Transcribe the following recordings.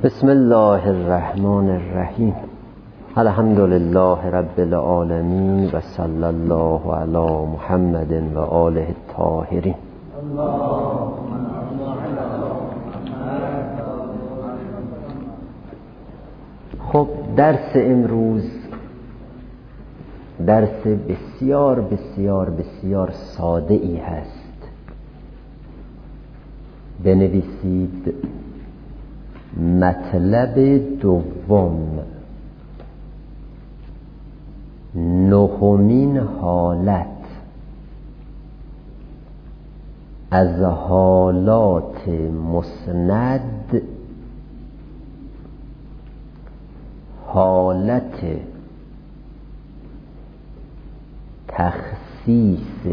بسم الله الرحمن الرحیم. الحمد لله رب العالمین و صلی الله علی محمد و آله الطاهرین. خب درس امروز درس بسیار بسیار بسیار ساده ای هست. بنویسید مطلب دوم، نهمین حالت از حالات مسند، حالت تخصیص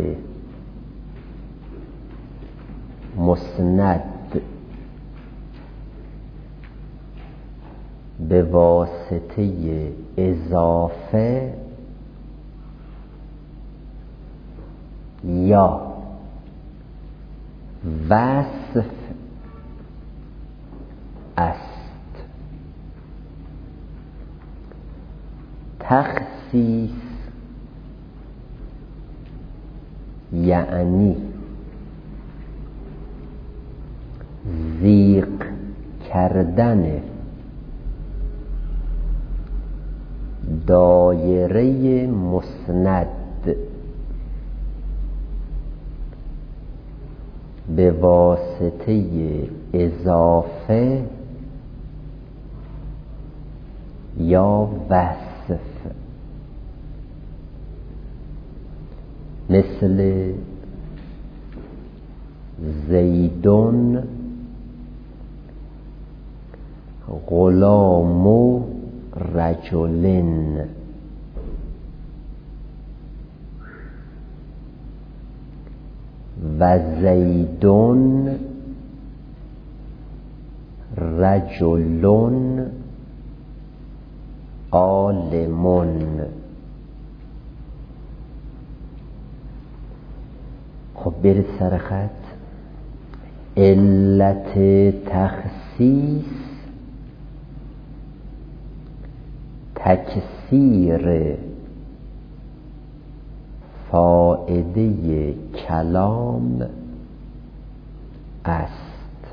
مسند به واسطه اضافه یا وصف است. تخصیص یعنی ضیق کردن دایره مسند به واسطه اضافه یا وصف، مثل زیدون غلام رجلن، و زیدون رجلن عالمون. خب برید سر خط. علت تخصیص تکثیر فائده کلام است،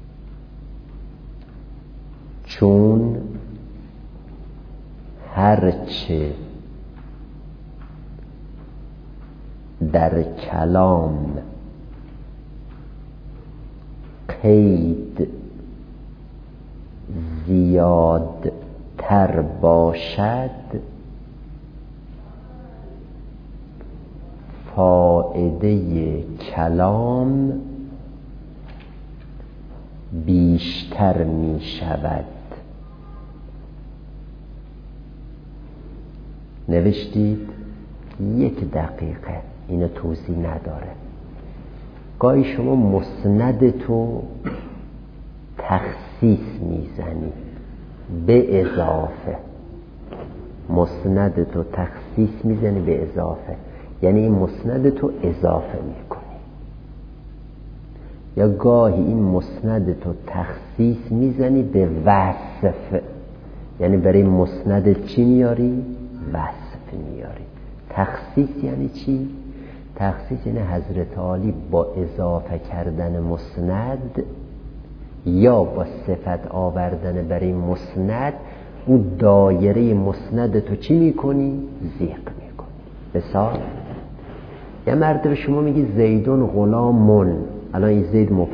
چون هرچه در کلام قید زیادتر باشد، فائده کلام بیشتر می شود. نوشتید؟ یک دقیقه، اینو توضیح نداره. گاهی شما مسند تو تخصیص میزنی به اضافه، مسند تو تخصیص میزنی به اضافه، یعنی این مسند تو اضافه میکنی. یا گاهی این مسند تو تخصیص میزنی به وصف، یعنی برای مسند چی میاری؟ وصف میاری. تخصیص یعنی چی؟ تخصیص یعنی حضرت عالی با اضافه کردن مسند یا با صفت آوردن برای مسند، اون دایره مسند تو چی میکنی؟ ضیق میکنی. مثال، یه مرتبه شما میگی زیدون غلامون. الان این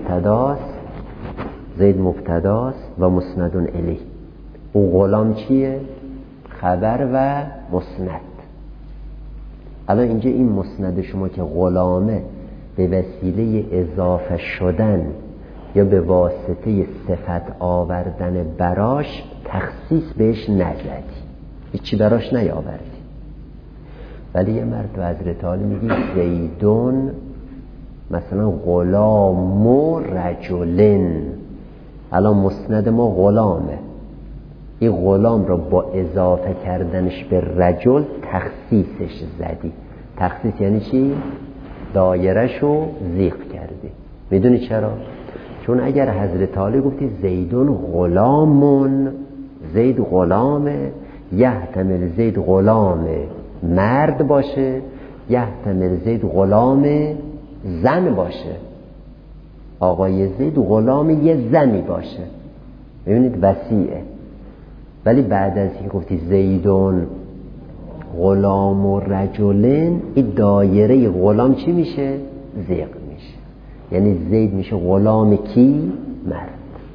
زید مبتداست و مسندون الیه. اون غلام چیه؟ خبر و مسند. الان اینجا این مسند شما که غلامه، به وسیله اضافه شدن یا به واسطه صفت آوردن براش تخصیص بهش نزدی، هیچی براش نیاوردی. ولی یه مرد حضرت عالی میگی زیدون مثلا غلام رجلن. الان مسند ما غلامه، این غلام را با اضافه کردنش به رجل تخصیصش زدی. تخصیص یعنی چی؟ دایره‌شو ضیق کردی. میدونی چرا؟ چون اگر حضرت علی گفتی زیدون غلامون، زید غلامه، یحتمل زید غلام مرد باشه، یحتمل زید غلام زن باشه، آقای زید غلام یه زنی باشه. ببینید وسیعه. ولی بعد از این گفتی زیدون غلام و رجلن، این دایره غلام چی میشه؟ زیق میشه. یعنی زید میشه غلام کی؟ مرد.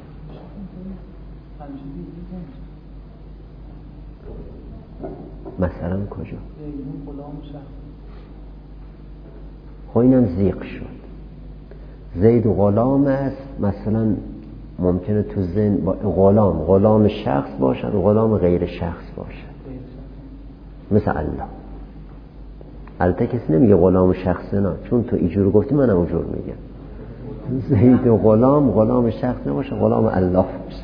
مثلا کجا؟ خب اینم زیق شد. زید غلام است، مثلا ممکنه تو ذهن غلام شخص باشد و غلام غیر شخص باشد، مثل الله. البته کسی نمیگه غلام شخص، نه، چون تو اینجور گفتی منم اونجور میگم. زید غلام شخص نباشه، غلام الله باشه.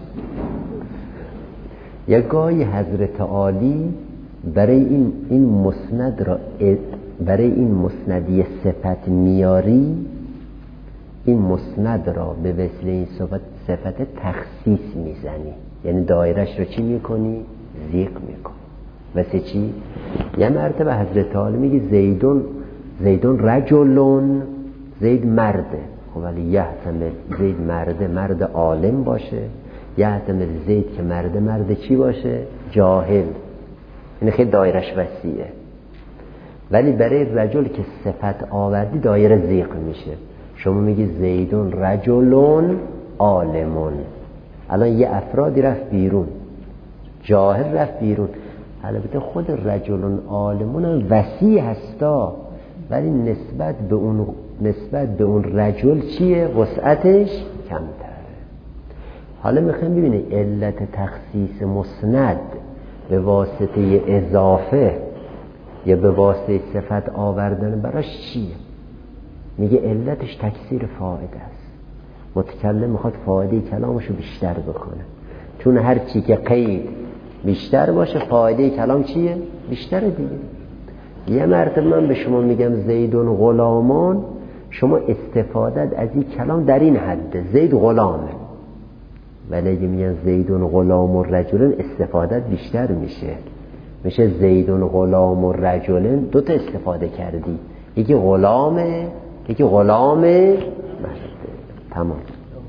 یک گاهی حضرت عالی برای این مسند را، برای این مسندی صفت میاری، این مسند را به وسیله این صفت تخصیص میزنی. یعنی دایرش رو چی میکنی؟ زیق میکنی. واسه چی؟ یه مرتبه حضرت عالی میگی زیدون رجلون، زید مرده. خب ولی یحتمل زید مرد عالم باشه، یحتمل زید که مرد چی باشه؟ جاهل. این خیلی دایرش وسیعه. ولی برای رجل که صفت آوردی دایره زیق میشه. شما میگی زیدون رجلون عالمون، الان یه افرادی رفت بیرون، جاهل رفت بیرون. البته خود رجلون عالمون هم وسیع هستا، ولی نسبت به اون رجل چیه؟ وسعتش کمتره. حالا میخوایم ببینیم علت تخصیص مسند به واسطه اضافه یا به واسطه صفت آوردن براش چیه؟ میگه علتش تکثیر فایده است. متکلم میخواد فایده کلامشو بیشتر بکنه، چون هر چی که قید بیشتر باشه فایده کلام چیه؟ بیشتره دیگه. یه مرتبه من به شما میگم زیدون غلامان، شما استفادت از این کلام در این حد زید غلامه، ولی اگه میگن زیدون غلام و رجلن استفادت بیشتر میشه زیدون غلام و رجلن. دوتا استفاده کردی، یکی غلامه یکی غلامه مرده. تمام.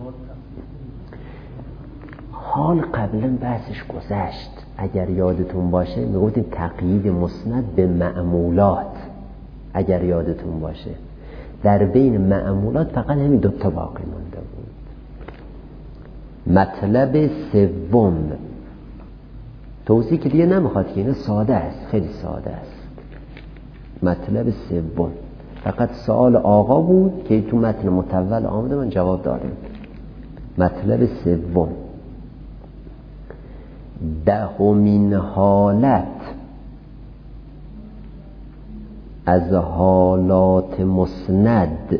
حال قبلا بحثش گذشت، اگر یادتون باشه میگفتیم تقیید مسند به معمولات. اگر یادتون باشه در بین معمولات فقط همین دوتا باقی مونده بود. مطلب سوم توضیح که دیگه نمیخواد که، اینه ساده است، خیلی ساده است. مطلب سوم فقط سوال آقا بود که تو متن متول آمده، من جواب دادم. مطلب سوم، دهمین حالت از حالات مسند،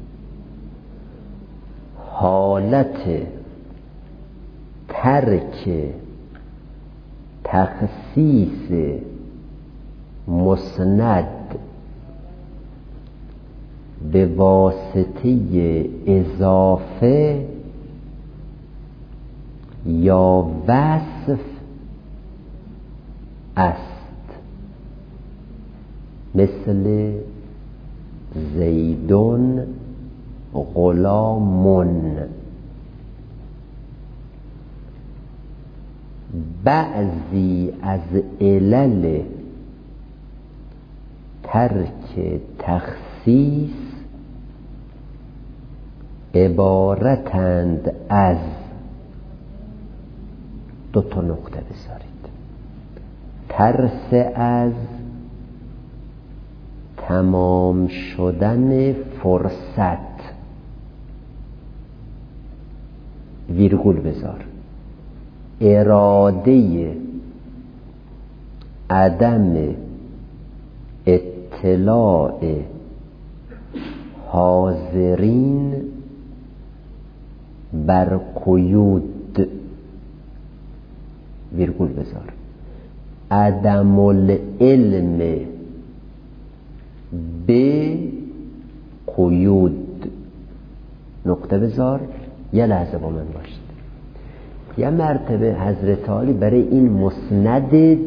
حالت ترک تخصیص مسند به واسطه اضافه یا وصف است، مثل زیدون غلامون. بعضی از علل ترک تخصیص عبارتند از، دو تا نقطه بذارید، ترس از تمام شدن فرصت، ویرگول بذار، اراده عدم اطلاع حاضرین بر قیود، ویرگول بذار، عدم العلم به قیود، نقطه بذار، یه لحظه با من باشید. یه مرتبه حضرت علی برای این مسند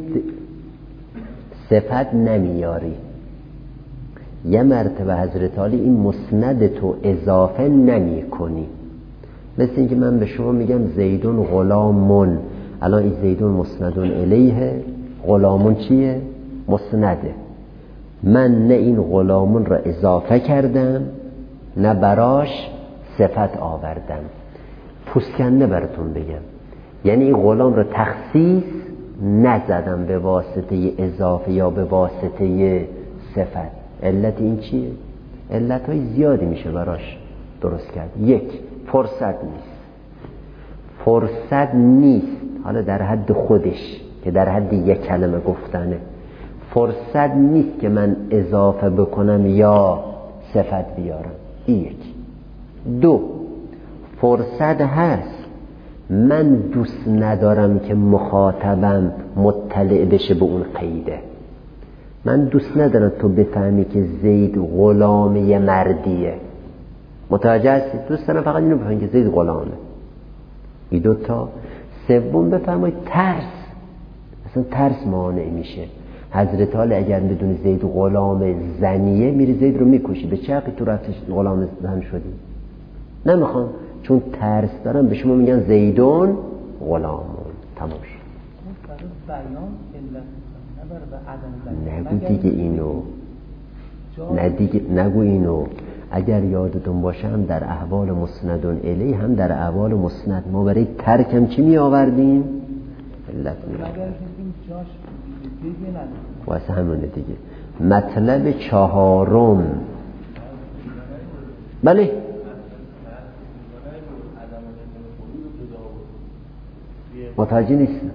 صفت نمیاری، یه مرتبه حضرت علی این مسند تو اضافه نمی کنی. مثل اینکه من به شما میگم زیدون غلامون، الان این زیدون مسندون الیه، غلامون چیه؟ مسنده. من نه این غلامون را اضافه کردم نه براش صفت آوردم. پوسکنده براتون بگم، یعنی این غلام را تخصیص نزدم به واسطه اضافه یا به واسطه صفت. علت این چیه؟ علت های زیادی میشه براش درست کرد. یک، فرصت نیست حالا در حد خودش که در حد یک کلمه گفتنه، فرصت نیست که من اضافه بکنم یا صفت بیارم. این یک. دو، فرصت هست، من دوست ندارم که مخاطبم مطلع بشه به اون قیده. من دوست ندارم تو بفهمی که زید غلام یه مردیه، متوجه هستی؟ دوست دارم فقط اینو بفهمی که زید غلامه. این دوتا. سوم، بفهمید ترس، اصلا ترس مانع میشه. حضرت علی اگر بدون زید غلام زنیه میری زید رو میکشی، به چه حقی تو رفتش غلام زن شدی؟ نمیخوام، چون ترس دارم به شما میگن زیدون غلامون. تمام شد. نگو دیگه اینو، نگو اینو. اگر یادتون باشه هم در احوال مسندون الی هم در احوال مسند ما برای ترکم چی می آوردیم؟ علت می آوردیم. واسه همونه دیگه. مطلب چهارم، بله، متوجه نیستم.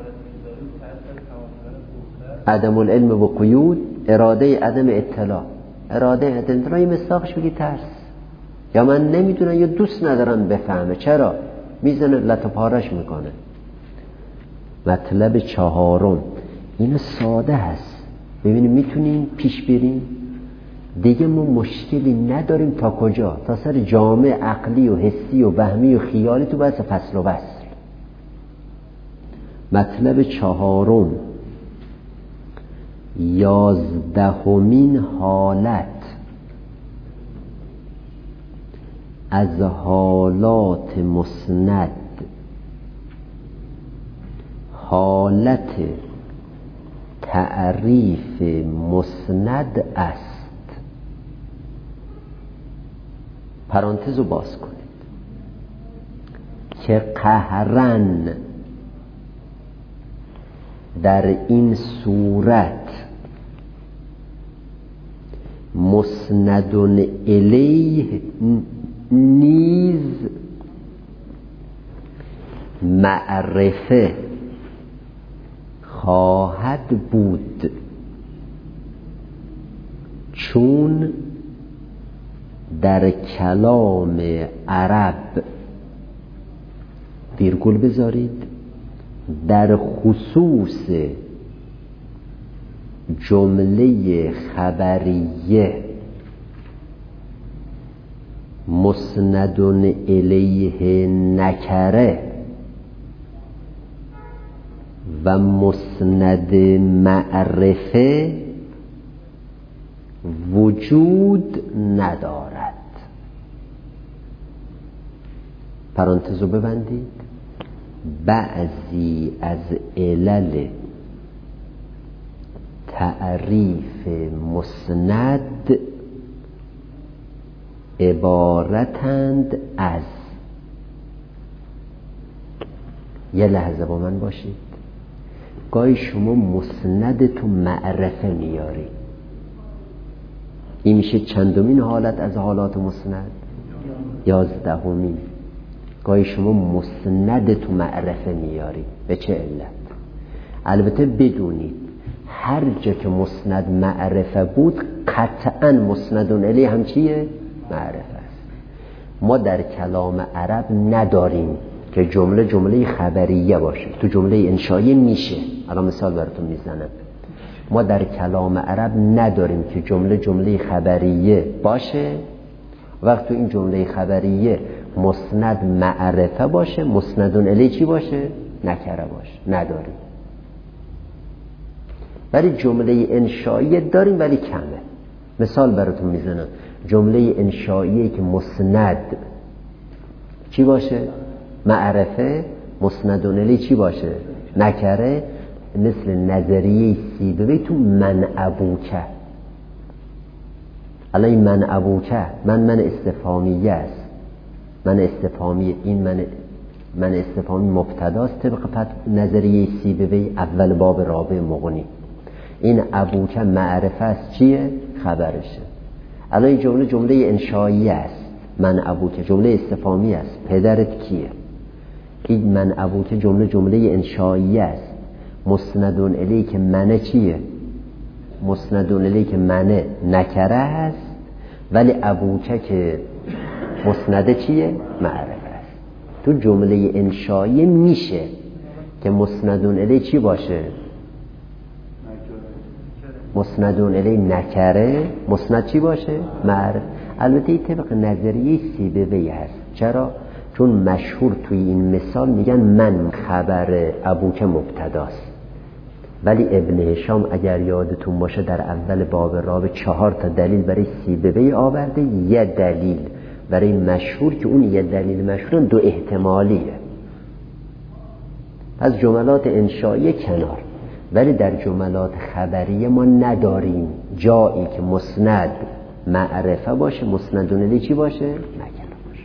عدم العلم و قیود، اراده عدم اطلاع. اراده عدم اطلاع یه مصداقش بگی ترس، یا من نمیدونم یا دوست ندارم بفهمه. چرا؟ میزنه لطو پارش میکنه. مطلب چهارم اینو ساده هست، ببینیم میتونیم پیش بریم دیگه. ما مشکلی نداریم تا کجا؟ تا سر جامعه عقلی و حسی و وهمی و خیالی تو بحث فصل و وصل. مطلب چهارم، 11مین حالت از حالات مسند حالت تعریف مسند است. پرانتز رو باز کنید که قهرن در این صورت مسندون الیه نیز معرفه خواهد بود، چون در کلام عرب، ویرگول بذارید، در خصوص جمله خبریه مسندون الیه نکره و مسند معرفه وجود ندارد. پرانتزو ببندید. بعضی از علل تعریف مسند عبارتند از، یه لحظه با من باشید، گاهی شما مسند تو معرفه میاری، این میشه چندمین حالت از حالات مسند؟ 11مین. گاهی شما مسند تو معرفه میاری، به چه علت؟ البته بدونید هر جا که مسند معرفه بود قطعا مسندون الی هم چیه؟ معرفه است. ما در کلام عرب نداریم که جمله خبریه باشه. تو جمله انشایی میشه، الان مثال براتون میزنم. ما در کلام عرب نداریم که جمله خبریه باشه، وقت تو این جمله خبریه مسند معرفه باشه، مسندون الیه چی باشه؟ نکره باشه. نداریم. ولی جمله انشایی داریم ولی کمه. مثال براتون میزنم. جمله انشایی که مسند چی باشه؟ معرفه، مسندون الیه چی باشه؟ نکره. مثل نظریه سیبوی تو من ابوکه. الان این من ابوکه من استفهامیه است. من استفهامی، این من استفهامی مبتداست طبق نظریه سیبوی اول باب رابع مغنی. این ابوکه معرفه است، چیه؟ خبرشه. الان این جمله انشایی است. من ابوکه جمله استفهامی است. پدرت کیه؟ این من ابوکه جمله انشایی است. مسندون الیه که منه چیه؟ مسندون الیه که منه نکره هست، ولی ابوکه که مسنده چیه؟ معرفه است. تو جمله انشایی میشه که مسندون الیه چی باشه؟ مسندون الیه نکره، مسند چی باشه؟ معرفه. البته این طبق نظریه سیبوی هست. چرا؟ چون مشهور توی این مثال میگن من خبر ابوکه مبتداست، ولی ابن هشام اگر یادتون باشه در اول باب رابع 4 تا دلیل برای سیبوی آورده. یه دلیل برای مشهور که اون یه دلیل مشهور 2 احتمالیه. از جملات انشایی کنار، ولی در جملات خبریه ما نداریم جایی که مسند معرفه باشه، مسندون الیه چی باشه؟ نکره باشه.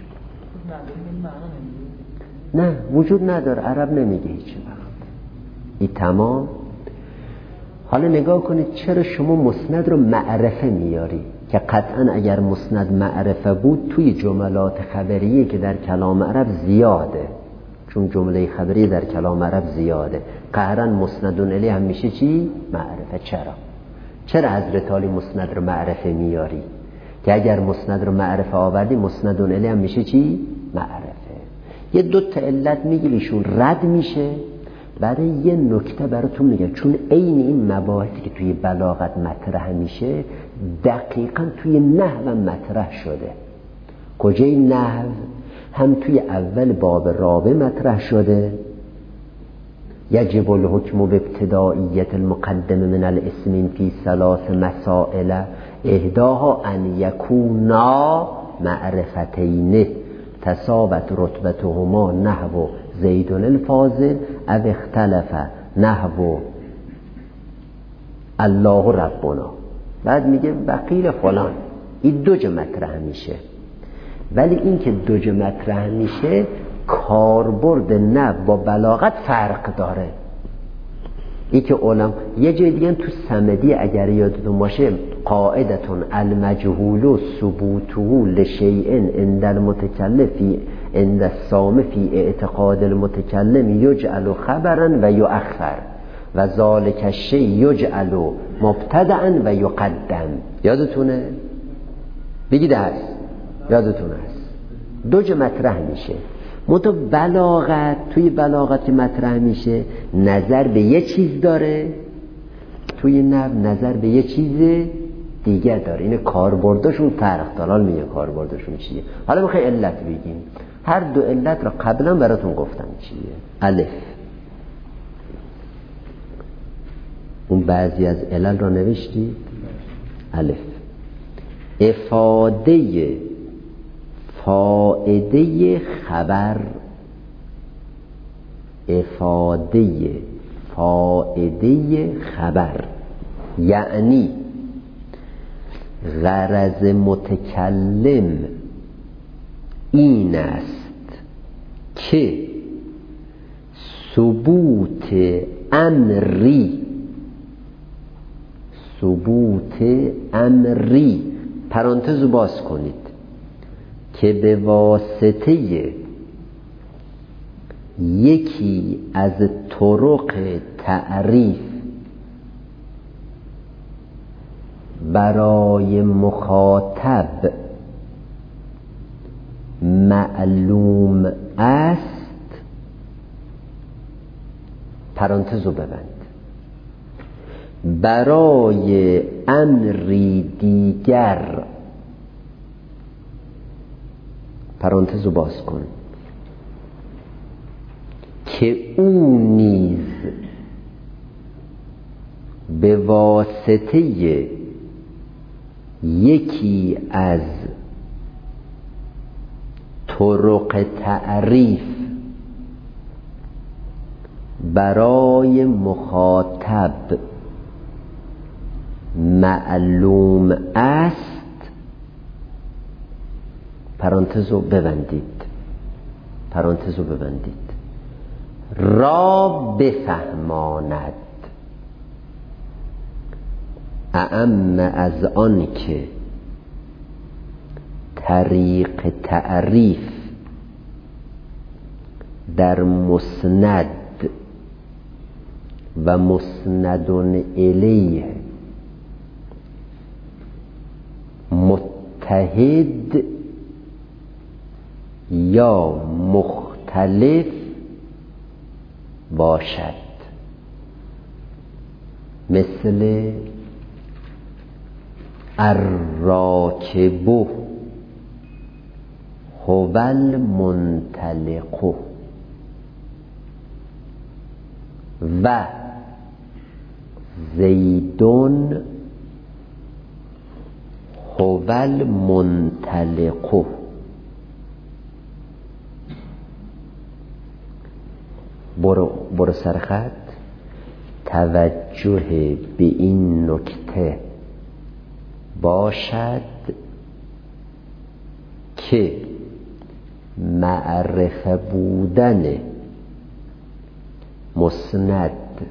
نه وجود نداره. عرب نمیگه هیچ وقت. این تمام. حالا نگاه کنید چرا شما مسند رو معرفه میاری؟ که قطعا اگر مسند معرفه بود توی جملات خبریه که در کلام عرب زیاده، چون جمله خبری در کلام عرب زیاده، قهرن مسندون الیه هم میشه چی؟ معرفه. چرا حضرت علی مسند رو معرفه میاری؟ که اگر مسند رو معرفه آوردی مسندون الیه هم میشه چی؟ معرفه. یه 2 تا علت میگیریشون رد میشه. برای یه نکته براتون میگم، چون عین این مباحثی که توی بلاغت مطرح میشه دقیقاً توی نحو مطرح شده. کجای نحو؟ هم توی اول باب رابع مطرح شده. یجب الحکم بابتدائیت المقدم من الاسمین فی 3 مسائل احداها ان یکونا معرفتین تساوت رتبتهما نحو زید الفاضل او اختلف نحو الله ربنا. بعد میگه بقیل فلان. این 2 جا مطرح میشه، ولی این که 2 جا مطرح میشه کاربرد نحو با بلاغت فرق داره. این که علم یه جای دیگه تو صمدی اگر یادتون باشه قاعدتون المجهول ثبوته لشیء عند المتکلم عند السامع فی اعتقاد المتکلم یجعل خبرا و یؤخر و ذالک الشیء یجعل مبتدعا و یقدم. یادتونه؟ بگید هست. یادتونه هست. 2 جا مطرح میشه. منتها بلاغت، توی بلاغت که مطرح میشه نظر به یه چیز داره، توی نحو نظر به یه چیز دیگر داره. این کاربردشون فرق داره. حالا میگه کاربردشون چیه. حالا میخوای علت بگیم. هر 2 علت را قبلا براتون گفتم چیه. الف، اون بعضی از علل را نوشتید. الف، افاده فائده خبر، افاده فائده خبر، یعنی غرض متکلم این است که ثبوت امری پرانتز باز کنید که به واسطه یکی از طرق تعریف برای مخاطب معلوم است، پرانتزو ببند، برای امری دیگر پرانتز رو باز کن، که او نیز به واسطه یکی از طرق تعریف برای مخاطب معلوم است، پرانتز رو ببندید، را بفهماند، اعم از آن که طریق تعریف در مسند و مسند الیه متحد یا مختلف باشد، مثل الراکب هو المنطلق و زیدون هو المنطلق. برو سرخط، توجه به این نکته باشد که معرفه بودن مسند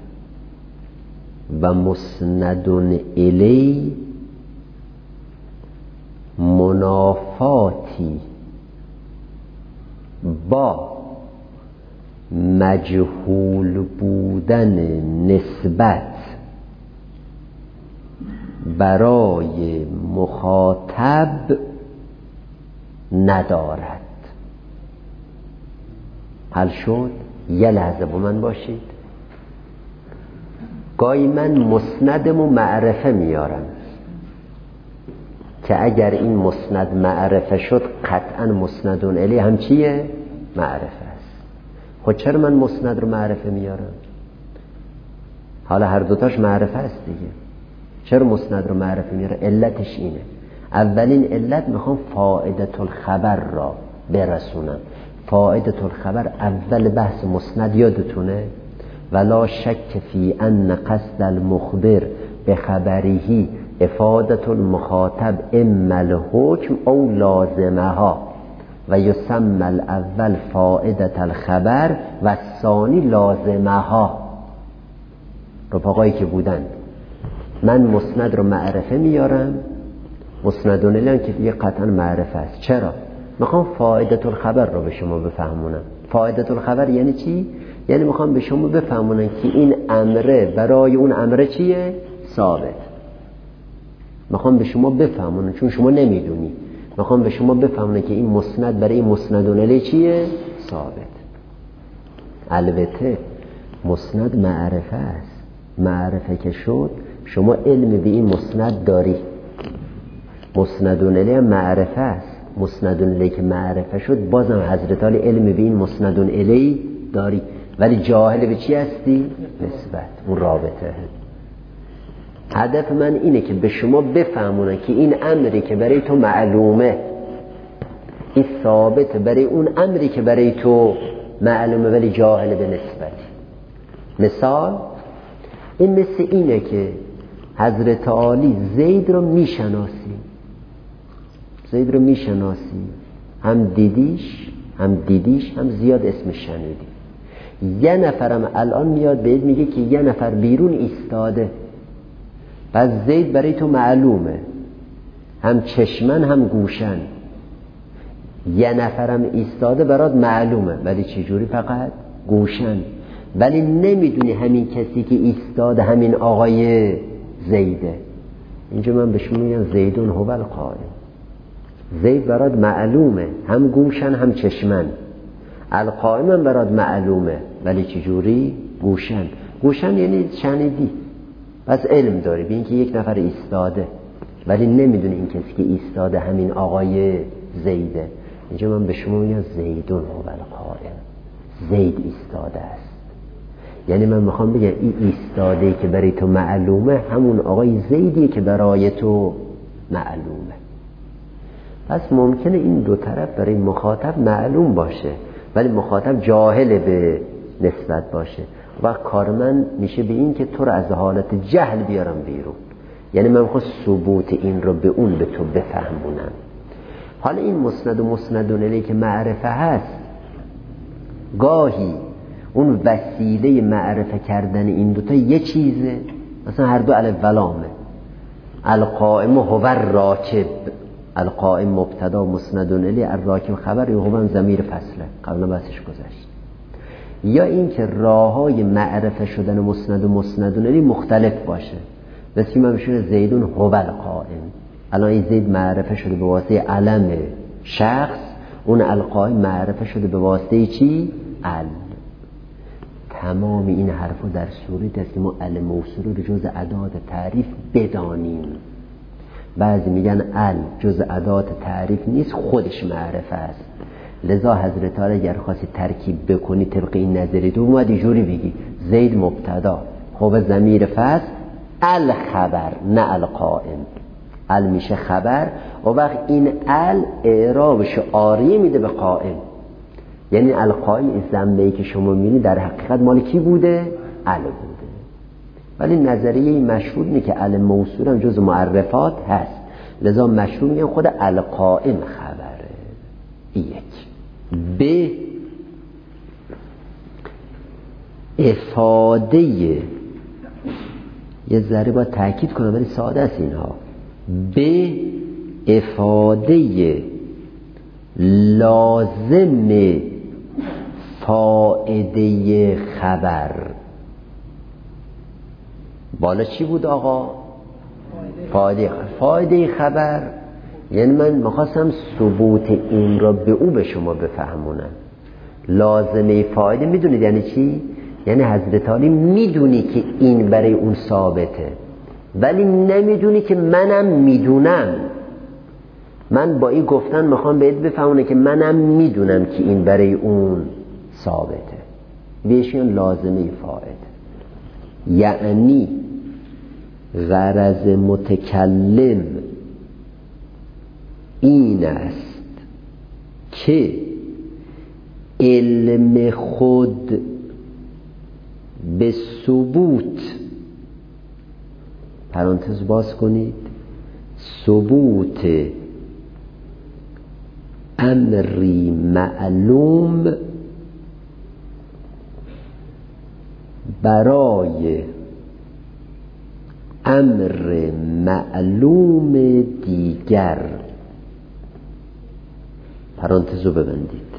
و مسند الی منافاتی با مجهول بودن نسبت برای مخاطب ندارد. حل شد؟ یه لحظه با من باشید. گاهی من مسندم و معرفه میارم که اگر این مسند معرفه شد قطعا مسند الی هم چیه؟ معرفه است. خب چرا من مسند رو معرفه میارم؟ حالا هر دوتاش معرفه است دیگه. چرا مسند رو معرفه میاره؟ علتش اینه. اولین علت میخوام فائدة الخبر را برسونم. فائدة الخبر اول بحث مسند یادتونه؟ ولا شک فی ان قصد المخبر بخبره افادة المخاطب اما الحکم او لازمها و یسمى الاول فائدة الخبر و الثانی لازمها. رفقایی که بودن، من مسند رو معرفه میارم، مسند الی که دیگه قطعا معرفه است. چرا؟ میخوام فائدة الخبر رو به شما بفهمونم. فائدة الخبر یعنی چی؟ یعنی میخوام به شما بفهمونم که این امره برای اون امره چیه؟ ثابت. میخوام به شما بفهمونم چون شما نمیدونی. میخوام به شما بفهمونم که این مسند برای این مسند الی چیه؟ ثابت. البته مسند معرفه است. معرفه که شد شما علم به این مسند داری. مسند الی هم معرفه است. مسند الی که معرفه شد بازم حضرت علی علم به این مسند الی داری، ولی جاهل به چی هستی؟ نسبت، اون رابطه. هدف من اینه که به شما بفهمونن که این امری که برای تو معلومه این ثابت برای اون امری که برای تو معلومه ولی جاهل به نسبتی. مثال این مثل اینه که حضرت علی زید رو میشناسی، زید رو میشناسی، هم دیدیش هم زیاد اسمش شنیدی. یه نفرم الان میاد بهت میگه که یه نفر بیرون ایستاده، پس زید برای تو معلومه، هم چشمن هم گوشن. یه نفرم ایستاده برات معلومه ولی چجوری؟ فقط گوشن. ولی نمیدونی همین کسی که ایستاده همین آقای زیده. اینجا من به شما میگم زیدون هو القائم. زید برات معلومه، هم گوشن هم چشمن. القائم هم برات معلومه ولی چجوری؟ گوشن. گوشن یعنی شنیدی، پس علم داری به این که یک نفر ایستاده ولی نمیدونی این کسی که ایستاده همین آقای زیده. اینجا من به شما میگم زیدون هو القائم، زید ایستاده است. یعنی من میخوام بگم این ایستاده که برای تو معلومه همون آقای زیدیه که برای تو معلومه. پس ممکنه این دو طرف برای مخاطب معلوم باشه ولی مخاطب جاهل به نسبت باشه و کار من میشه به این که تو رو از حالت جهل بیارم بیرون. یعنی من میخوام ثبوت این رو به اون به تو بفهمونم. حالا این مسند و مسندون الیه که معرفه هست، گاهی اون وسیله معرفه کردن این دوتا یه چیزه، مثلا هر دو الف ولامه. القائم هو الراکب، القائم مبتدا مسندون الیه، الراکب خبر، هو ضمیر فصله، قبلا بحثش گذشت. یا این که راههای معرفه شدن مسند و مسندون الیه مختلف باشه. مثل من بشه زیدون هو القائم، الان این زید معرفه شده به واسطه علم شخص، اون القائم معرفه شده به واسطه چی؟ ال. تمام این حرفا در صورتی است که ما ال موصوله رو جز ادات تعریف بدانیم. بعضی میگن ال جز ادات تعریف نیست، خودش معرفه است. لذا حضرت علی اگر خواستی ترکیب بکنی طبق این نظری تو اومد اینجوری بگی زید مبتدا، خب ضمیر فصل، ال خبر، نه القائم. ال میشه خبر و وقت این ال اعرابش آریه میده به قائم. یعنی القائم این ضمه‌ای که شما میبینی در حقیقت مال کی بوده؟ ال بوده. ولی نظریه مشهور اینه که ال موصول هم جز معرفات هست، لذا مشهور میگن خود القائم خبره. یک به افاده، یه ذره باید تأکید کنم ولی ساده است اینها، به افاده لازم فائده خبر. بالا چی بود آقا؟ فائده خبر. یعنی من میخواستم ثبوت این را به او به شما بفهمونم. لازمه فائده میدونید یعنی چی؟ یعنی حضرت علی میدونی که این برای اون ثابته ولی نمیدونی که منم میدونم. من با این گفتن میخوام بهت بفهمونه که منم میدونم که این برای اون ثابته. بهشون لازمه فائده. یعنی غرض متکلم این است که علم خود به ثبوت، پرانتز باز کنید، ثبوت امری معلوم برای امر معلوم دیگر، پرانتزو ببندید،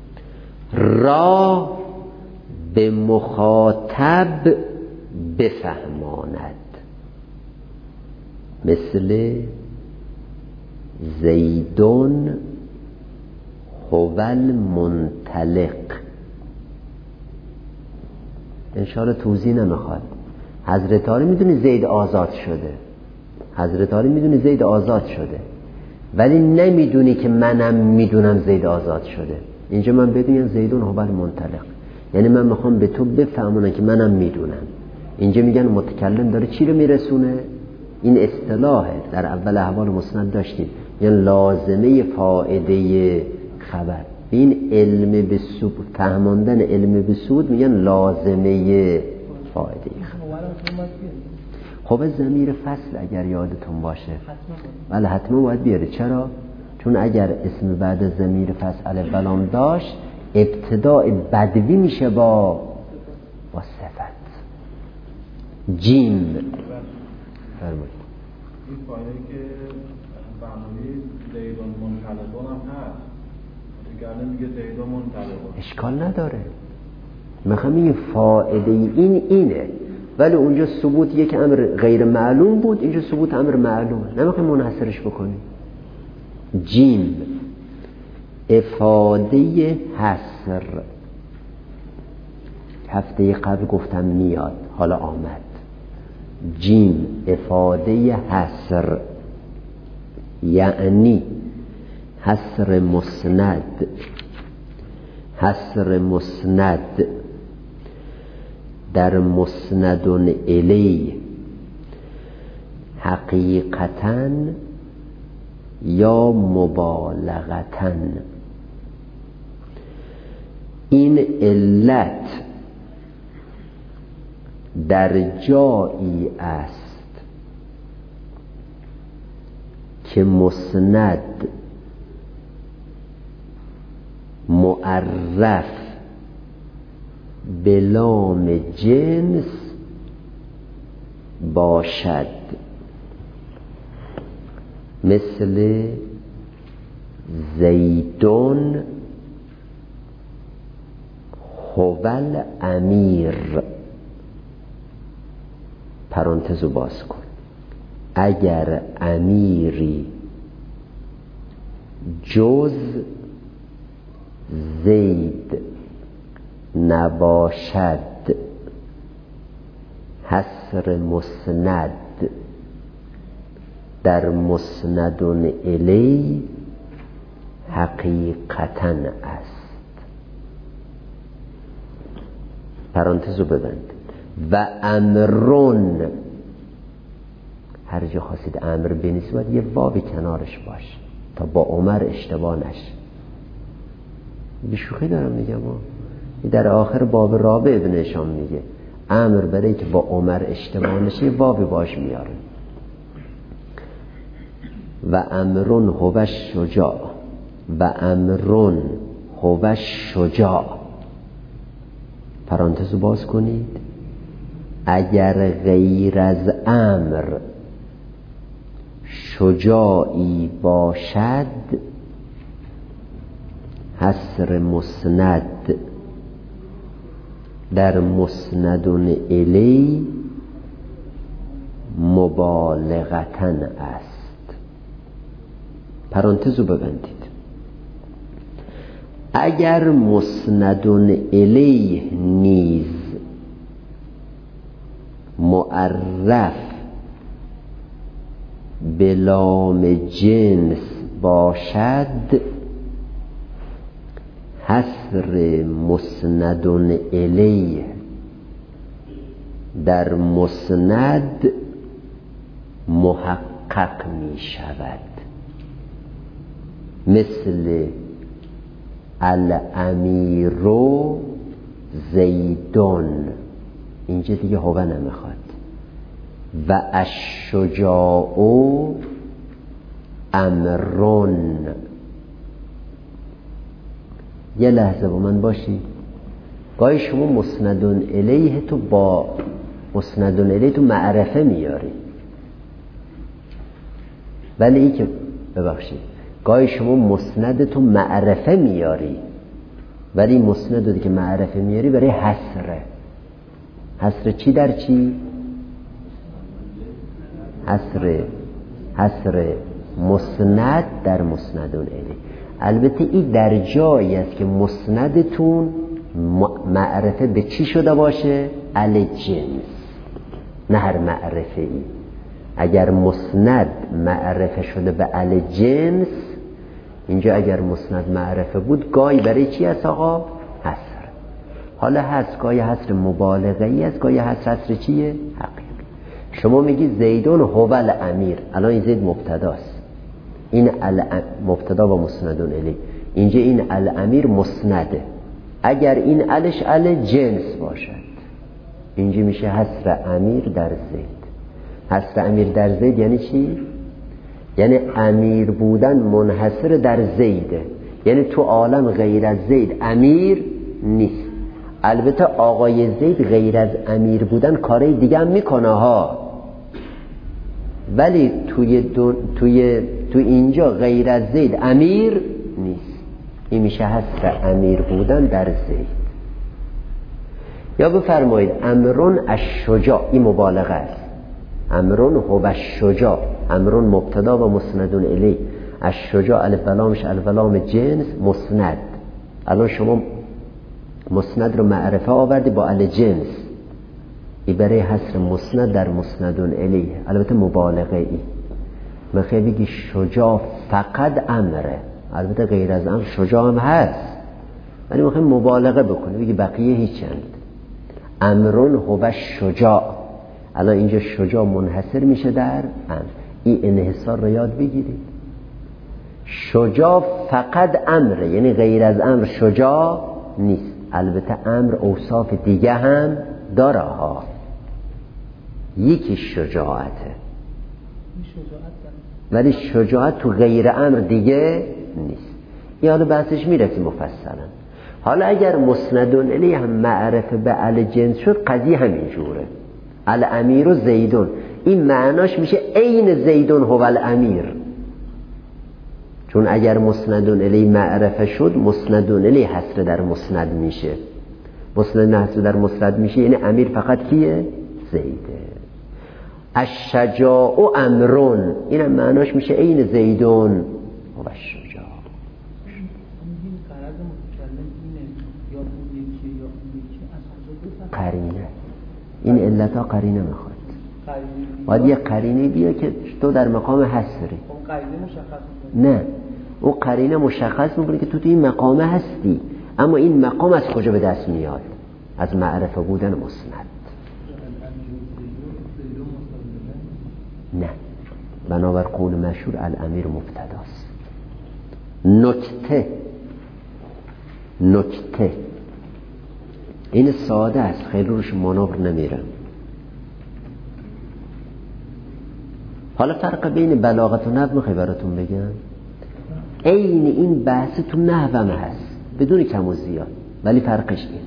را به مخاطب بفهماند. مثل زیدون هو المنطلق. انشاءالله توضیح نمیخواد. حضرت علی میدونی زید آزاد شده، حضرت علی میدونی زید آزاد شده ولی نمیدونی که منم میدونم زید آزاد شده. اینجا من بدونم زیدون هو المنطلق، یعنی من میخوام به تو بفهمونم که منم میدونم. اینجا میگن متکلم داره چی رو میرسونه؟ این اصطلاحه در اول احوال مسند داشتیم، یعنی لازمه فائده خبر. این علم به سود، فهماندن علم به سود میگن لازمه فائده خبر. خب ضمیر فصل اگر یادتون باشه ولی حتما باید بیاره. چرا؟ چون اگر اسم بعد ضمیر فصل الف ولام داشت ابتداء بدوی میشه با صفت. جیم فرمایید. این فایده که فرمودید زیدون منطلقون هم هست، گرنه میگه زیدون منطلقون، اشکال نداره. میخوام این فائده اینه ولی اونجا ثبوت یک امر غیر معلوم بود، اینجا ثبوت امر معلومه، نمیخوام منحصرش بکنیم. جیم افاده حصر، هفته قبل گفتم میاد حالا آمد. جیم افاده حصر یعنی حصر مسند در مسند الی حقیقتاً یا مبالغتاً. این علت در جایی است که مسند معرف به لام جنس باشد، مثل زیدون هوال امیر. پرانتزو باز کن. اگر امیری جز زید نباشد، حصر مسند در مسند الی حقیقتاً است. پرانتزو ببند. و امرون، هر جا خواستید امر بنویسید باید یه واو کنارش باشه تا با عمر اشتباه نشه. به شوخی دارم میگم، در آخر باب رابع ابن هشام میگه امر برای که با عمر اشتباه نشه واو باش میاره. و امرون هو شجاع، و امرون هو شجاع. پرانتز باز کنید. اگر غیر از امر شجاعی باشد، حصر مسند در مسند الی مبالغتاً است. پرانتزو ببندید. اگر مسند الیه نیز معرف به لام جنس باشد، حصر مسند الیه در مسند محقق می شود، مثل الامیرو زیدون. اینجا دیگه هو نمیخواد. و الشجاع امرون. یه لحظه با من باشی. گاهی شما مسند الیه تو با مسند الیه تو معرفه میاری، ولی ای که ببخشید گاهی شما مسند تو معرفه میاری، ولی مسند که معرفه میاری برای حصره. حصر چی در چی؟ حصر مسند در مسند الیه. البته این در جایی است که مسندتون معرفه به چی شده باشه؟ ال جنس، نه هر معرفه ای. اگر مسند معرفه شده به ال جنس، اینجا اگر مسند معرفه بود گاهی برای چی است آقا؟ حصر. حالا هست گاهی حصر مبالغه ای است، گاهی حصر چیه؟ حقیقی. شما میگی زیدون هو الامیر، الان این زید مبتداست، این مبتدا و مسندون الی. اینجا این الامیر مسنده. اگر این الش ال جنس باشد، اینجا میشه حصر امیر در زید. حصر امیر در زید یعنی چی؟ یعنی امیر بودن منحصر در زیده، یعنی تو عالم غیر از زید امیر نیست. البته آقای زید غیر از امیر بودن کارهای دیگه هم میکنه ها، ولی تو اینجا غیر از زید امیر نیست. این میشه حصر امیر بودن در زید. یا بفرمایید امرون الشجاع، این مبالغه است. امرون هو الشجاع، امرون مبتدا و مسندون الی. الشجاع الف لامش الف لام جنس مسند. الان شما مسند رو معرفه آوردی با ال جنس، ای برای حصر مسند در مسندون الی. البته مبالغه ای. میخوای بگی شجاع فقط امره، البته غیر از امر شجاع هم هست، ولی میخوایم مبالغه بکنه بگی بقیه هیچند. امرون هو شجاع، الان اینجا شجاع منحصر میشه در امر. این انحصار رو یاد بگیرید. شجاع فقط امره، یعنی غیر از امر شجاع نیست. البته امر اوصاف دیگه هم داره ها، یکی شجاعته، ولی شجاعت تو غیر امر دیگه نیست. این حالا بحثش میرسیم مفصلا. حالا اگر مسندون الیه هم معرفه به ال جنس شد، قضیه همین جوره. الامیر و زیدون، این معناش میشه عین زیدون هو الامیر، چون اگر مسندون الیه معرفه شد، مسندون الیه حصر در مسند میشه. مسند حصر در مسند میشه یعنی امیر فقط کیه؟ زیده. الشجاع و امرون، اینم معناش میشه عین زیدون هو الشجاع. قرینه، این علتا قرینه میخواد. باید یه قرینه بیا که تو در مقام حصری. نه، او قرینه مشخص میکنه که تو این مقام هستی، اما این مقام از کجا به دست میاد؟ از معرفه بودن مسند. نه، بنابر قول مشهور الامیر مبتداست. نکته این ساده است، خیلی روش مانور نمیرم. حالا فرق بین بلاغت و نحو میخوای براتون بگم. عین این بحث تو نحو هم هست بدون کم و زیاد، ولی فرقش اینه.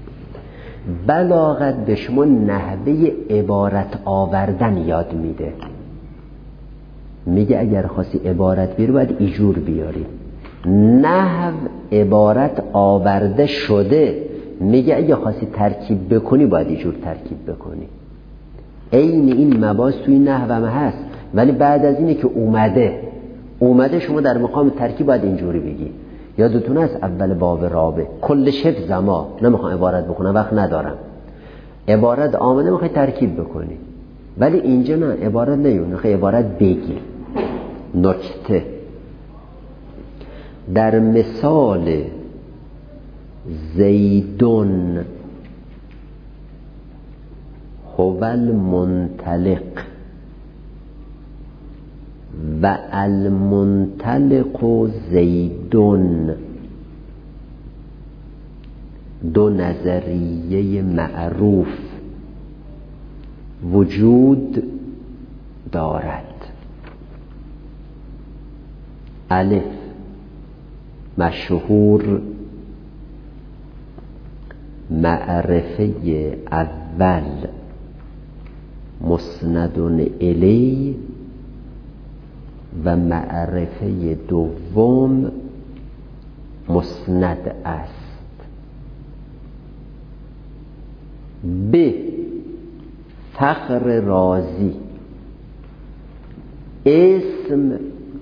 بلاغت به شما نحوه عبارت آوردن یاد میده. میگه اگر خواستی عبارت بیاری باید ایجور بیاری. نحو عبارت آورده شده، میگه اگه خواستی ترکیب بکنی باید ایجور ترکیب بکنی. عین این مباحث توی نحو هم هست، ولی بعد از اینه که اومده شما در مقام ترکیب باید اینجوری بگی. یادتون است اول باب رابع کلش حفظ ما، نمیخوام عبارت بکنم وقت ندارم. عبارت آمده میخوای ترکیب بکنی، ولی اینجا نه، عبارت نیون، میخوای عبارت بگی. نکته در مثال زیدون هو المنطلق و المنطلق زیدون، دو نظریه معروف وجود دارد. الف مشهور، معرفه اول مسند الی و معرفه دوم مسند است. ب فخر رازی، اسم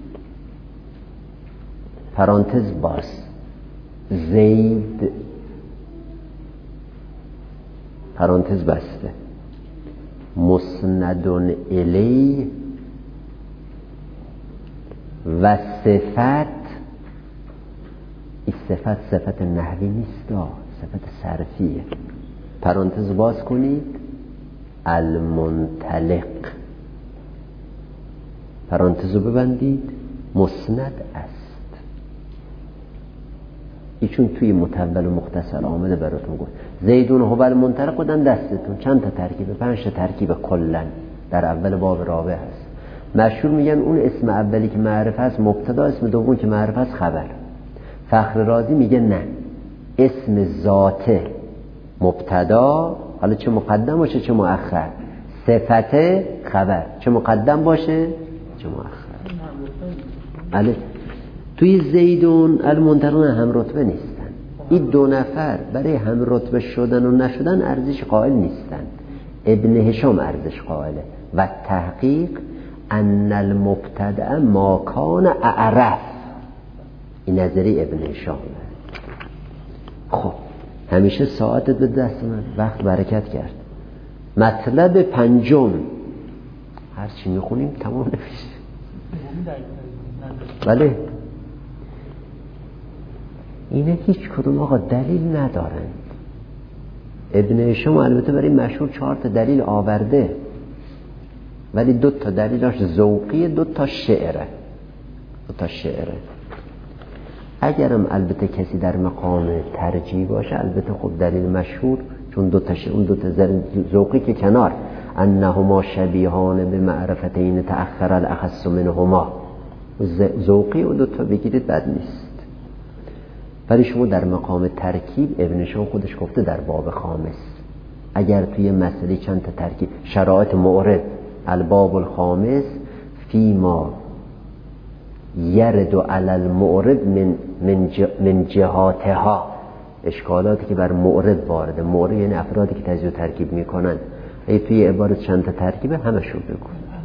پرانتز باز زید پرانتز بسته، مسند الی و صفت. این صفت نحوی نیست، صفت صرفیه. پرانتز باز کنید، المنطلق، پرانتزو ببندید، مسند است. ایشون توی مطول و مختصر آمده براتون گفت. زیدون هو المنطلق بودن دستتون چند تا ترکیب؟ 5 تا ترکیب کلن در اول باب رابع هست. مشهور میگن اون اسم اولی که معرفه است مبتدا، اسم دوم که معرفه است خبر. فخر رازی میگه نه، اسم ذاته مبتدا، حالا چه مقدم باشه چه مؤخر، صفت خبر، چه مقدم باشه چه مؤخر. بله، توی زیدون المنطلقون هم رتبه نیستن. این دو نفر برای هم رتبه شدن و نشدن ارزش قائل نیستن. ابن هشام ارزش قائله و تحقیق ان المبتدأ ما کان اعرف. این نظری ابن هشام. خب همیشه ساعتت به دست من، وقت برکت کرد. مطلب پنجم، هر چی میخونیم تمام نمیشه. بله، اینه هیچ کدوم آقا دلیل ندارند. ابن هشام البته برای مشهور 4 تا دلیل آورده، ولی 2 تا دلیلاش ذوقیه، 2 تا شعره. اگرم البته کسی در مقام ترجیح باشه، البته خب دلیل مشهور، چون 2 تا اون 2 تا ذوقی که کنار، انهما شبیهان به معرفتین تأخر الاخص منهما، ذوقی و 2 تا بگیرید بد نیست. ولی شما در مقام ترکیب، ابن هشام خودش گفته در باب خامس، اگر توی مسئله چند تا ترکیب، شرایط معرض، الباب الخامس فیما یرد علی المعرض من جهاتها، اشکالاتی که بر معرض وارده، معرض یعنی افرادی که تجزیه و ترکیب میکنن، ای توی عبارت چند تا ترکیبه همشون بگو.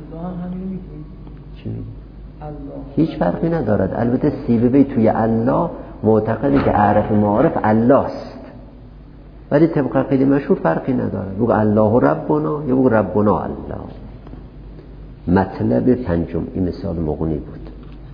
چی؟ هیچ فرقی ندارد. البته سیبوی توی الله معتقده که عرف معارف الله است، ولی طبق قیل مشهور فرقی ندارد، بگو الله ربنا یا بگو ربنا الله. مطلب پنجم، این مثال مغنی بود.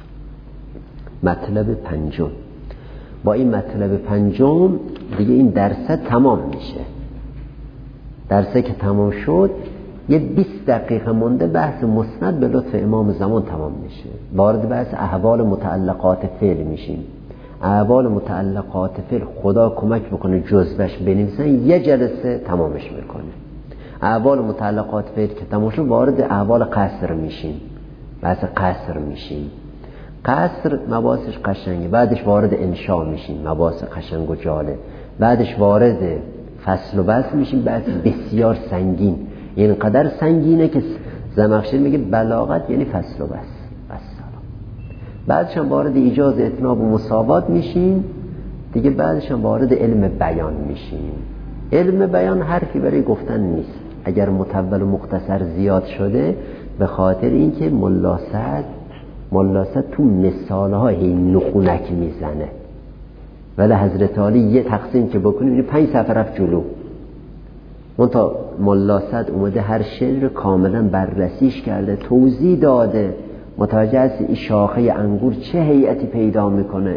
مطلب پنجم، با این مطلب پنجم دیگه این درس تمام میشه. درسه که تمام شد، یه 20 دقیقه مونده بحث مسند به لطف امام زمان تمام میشه. وارد بحث احوال متعلقات فعل میشیم. احوال متعلقات فعل خدا کمک بکنه جزوش بنویسن، یه جلسه تمامش میکنه. احوال متعلقات فعل که تمام شد، وارد احوال قصر میشیم. بحث قصر میشیم. قصر مباحثش قشنگه. بعدش وارد انشاء میشیم، مباحث قشنگ و جالب. بعدش وارد فصل و بس میشیم، بحث بسیار سنگین، این قدر سنگینه که زمخشری میگه بلاغت یعنی فصل و بس. بعدش هم وارد ایجاز اتناب و مساوات میشیم دیگه. بعدش هم وارد علم بیان میشیم. علم بیان حرفی برای گفتن نیست، اگر مطول و مختصر زیاد شده به خاطر اینکه ملا صد تو مثالهای نخونک میزنه، ولی حضرت علی یه تقسیم که بکنیم 5 صفحه رفت جلو. منتها ملا صد اومده هر شعر کاملا بررسیش کرده، توضیح داده، متوجه است این شاخه انگور چه هیئتی پیدا میکنه.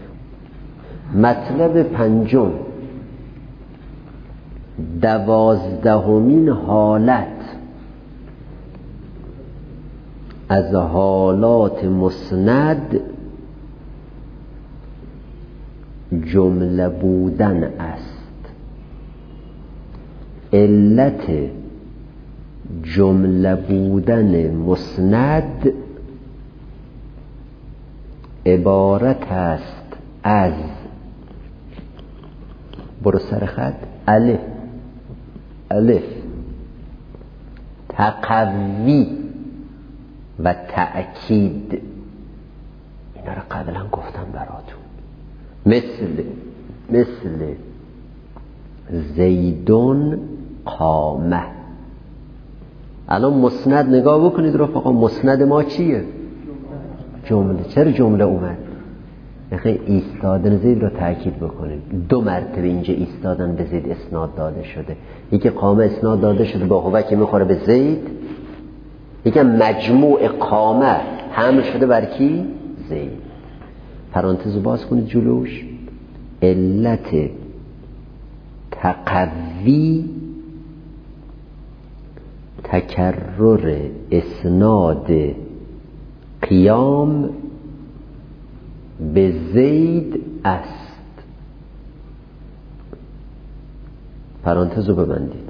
مطلب پنجم، 12مین حالت از حالات مسند جمله بودن است. علت جمله بودن مسند عبارت است از، برو سر خط، الف تقوی و تأکید. اینا رو قبلا گفتم براتون. مثل زیدون قامه. الان مسند نگاه بکنید رفقا، مسند ما چیه؟ جمله. چرا جمله اومد؟ یعنی ایستادن زید رو تأکید بکنید. 2 مرتبه اینجا ایستادن به زید اسناد داده شده. یکی قامه اسناد داده شده با هو که میخوره به زید، یکی مجموع قامه حمل شده بر کی؟ زید. پرانتز باز کنید جلوش. علت تقوی تکرر اسناد قیام به زید است. پرانتز رو ببندید.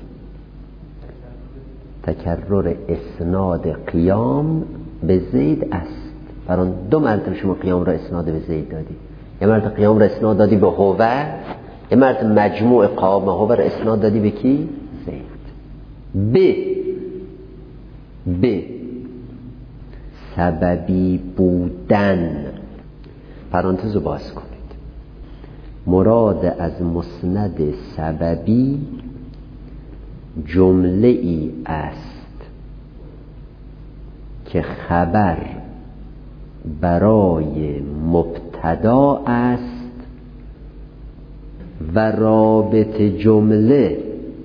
تکرر اسناد قیام به زید است. 2 مرتبه شما قیام را اسناد به زید دادی. یه مرتبه قیام را اسناد دادی به هوه، یه مرتبه مجموع قام هوه را اسناد دادی به کی؟ زید. ب سببی بودن. پرانتز رو باز کنید. مراد از مسند سببی جمله ای است که خبر برای مبتدا است و رابط جمله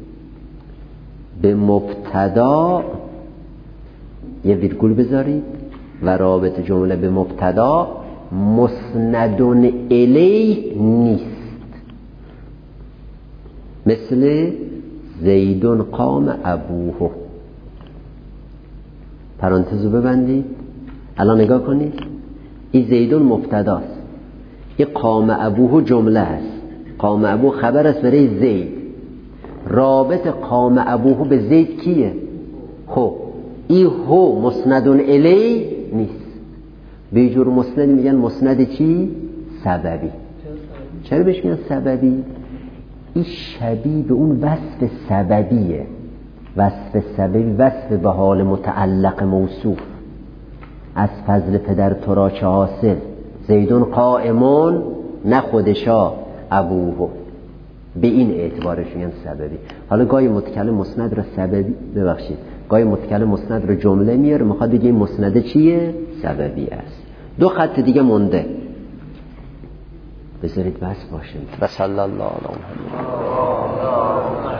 به مبتدا، یه ویرگول بذارید، و رابط جمله به مبتدا مسندون الیه نیست. مثل زیدون قام ابوه. پرانتزو ببندید. الان نگاه کنید، این زیدون مبتداست، این قام ابوه جمله است. قام ابوه خبر است برای زید. رابط قام ابوه به زید کیه؟ هو. این هو مسندون الی نیست. به جور مسند میگن مسند چی؟ سببی. چرا بهش میگن سببی؟ این شبیه به اون وصف سببیه. وصف سببی وصف به حال متعلق موصوف. از فضل پدر تو را چه حاصل؟ زیدون قائمون، نه خودشا ابوه. به این اعتبارش میگن سببی. حالا گاهی متکلم مسند رو سببی، ببخشید، گاهی متکلم مسند رو جمله میاره، میخواد بگه این مسند چیه؟ سببی است. دو خط دیگه مونده، بذارید بس باشه. و صلی الله علی محمد.